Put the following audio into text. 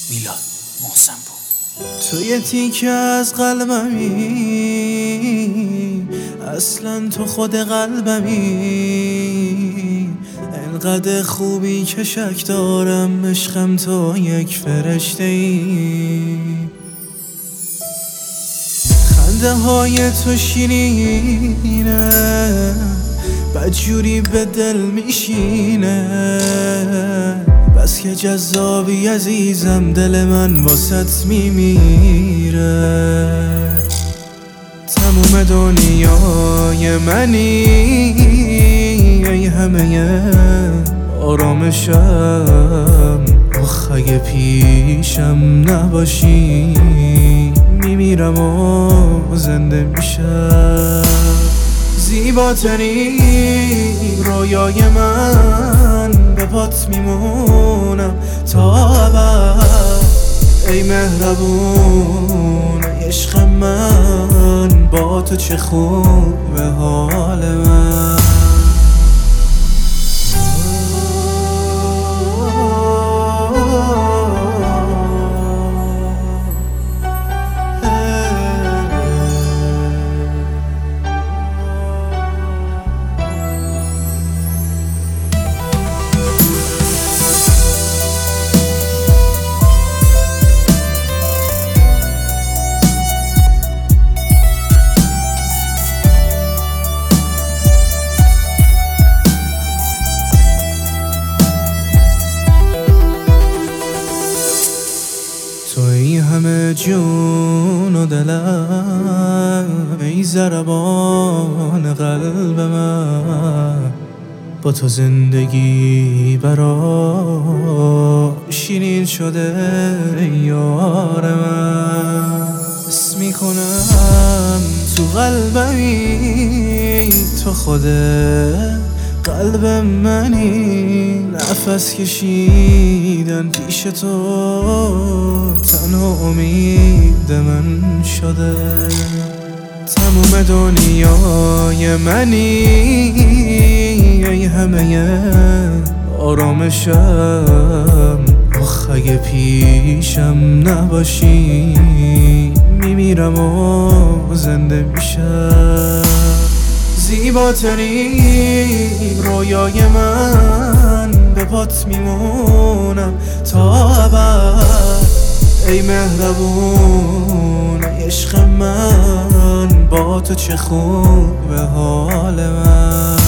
میلاد محسن‌پور. تو یه تیکه از قلبمی، اصلا تو خود قلبمی. انقدر خوبی که شک دارم عشقم تو یک فرشته ای. خنده های تو شیرینه، بدجوری به دل میشینه. بس که جذابی عزیزم، دل من واسط میمیره. تموم دنیای منی، ای همه آرامشم. آخ اگه پیشم نباشی، میمیرم و زنده میشم. زیباترین رویای من، به پات میمونم تا ابد. ای مهربون عشق من، با تو چه خوبه حال من. توی همه جون و دلم، ای ضربان قلب من. با تو زندگی برا شیرین شده یار من. حس میکنم تو قلبمی، تو خود قلب منی. نفس کشیدن پیش تو تنها امید من شده. تموم دنیای منی، ای همه آرامشم. آخ اگه پیشم نباشی، میمیرم و زنده میشم. زیباترین رویای من، به پات میمونم تا ابد. ای مهربون عشق من، با تو چه خوبه حال من.